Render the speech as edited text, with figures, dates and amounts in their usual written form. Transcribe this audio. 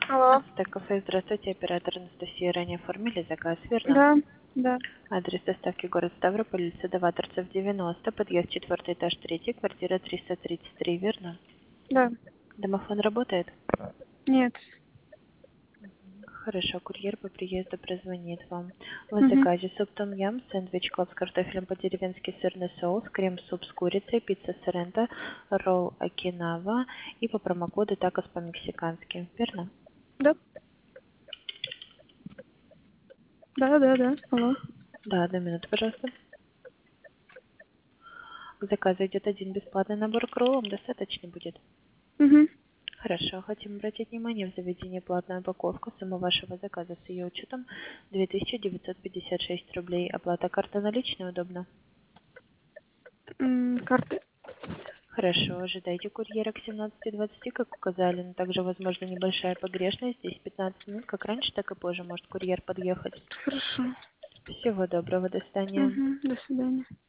Алло. Кафе, здравствуйте, оператор Анастасия. Ранее оформили заказ, верно? Да, да, Адрес доставки город Ставрополь, улица Даваторцев, 90, подъезд 4 этаж 3, квартира 333, верно? да. Домофон работает? Нет. Хорошо, курьер по приезду прозвонит вам. В Угу. заказе суп том ям, сэндвич клаб с картофелем по-деревенски, сырный соус, крем-суп с курицей, пицца соренто, ролл окинава и по промокоду такос по-мексикански, верно? Да, да. Алло. Да, 1 минуту, пожалуйста. К заказу идет один бесплатный набор к роллам, достаточно будет? Угу. Хорошо. Хотим обратить внимание в заведении платная упаковка. Сумма вашего заказа с ее учетом 2956 рублей. Оплата карта наличная удобно? Карты. Хорошо. Ожидайте курьера к 17:20, как указали. Но также возможна небольшая погрешность. Здесь 15 минут, как раньше, так и позже может курьер подъехать. Хорошо. Всего доброго. До свидания. Угу. До свидания.